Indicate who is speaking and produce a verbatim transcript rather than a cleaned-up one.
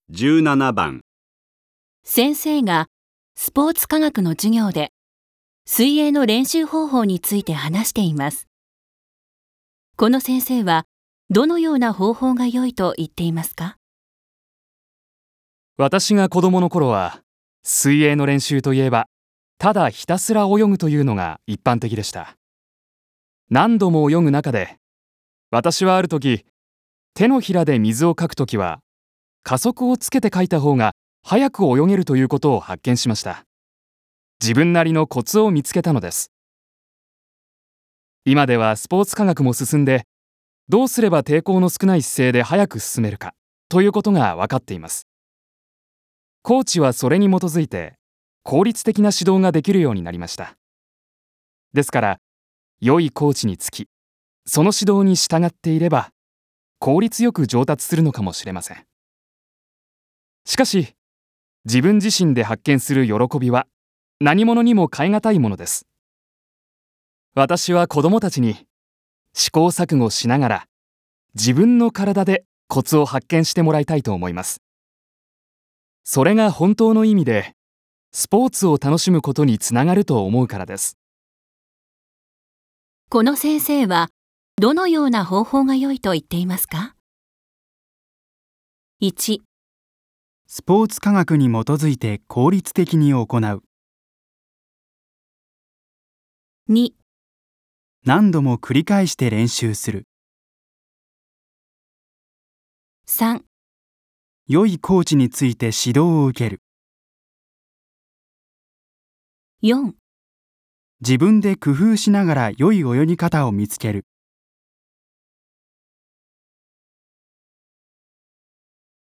Speaker 1: じゅうななばん
Speaker 2: 先生がスポーツ科学の授業で水泳の練習方法について話しています。この先生はどのような方法が良いと言っていますか？
Speaker 3: 私が子供の頃は、水泳の練習といえば、ただひたすら泳ぐというのが一般的でした。何度も泳ぐ中で、私はある時、手のひらで水をかくときは、加速をつけてかいた方が早く泳げるということを発見しました。自分なりのコツを見つけたのです。今ではスポーツ科学も進んで、どうすれば抵抗の少ない姿勢で早く進めるかということが分かっています。コーチはそれに基づいて効率的な指導ができるようになりました。ですから、良いコーチにつき、その指導に従っていれば、効率よく上達するのかもしれません。しかし、自分自身で発見する喜びは何者にも代え難いものです。私は子供たちに試行錯誤しながら自分の体でコツを発見してもらいたいと思います。それが本当の意味でスポーツを楽しむことにつながると思うからです。
Speaker 2: この先生はどのような方法が良いと言っていますか？いち、
Speaker 4: スポーツ科学に基づいて効率的に行う。
Speaker 2: に、
Speaker 4: 何度も繰り返して練習する。
Speaker 2: さん、
Speaker 4: 良いコーチについて指導を受ける。
Speaker 2: よん、
Speaker 4: 自分で工夫しながら良い泳ぎ方を見つける。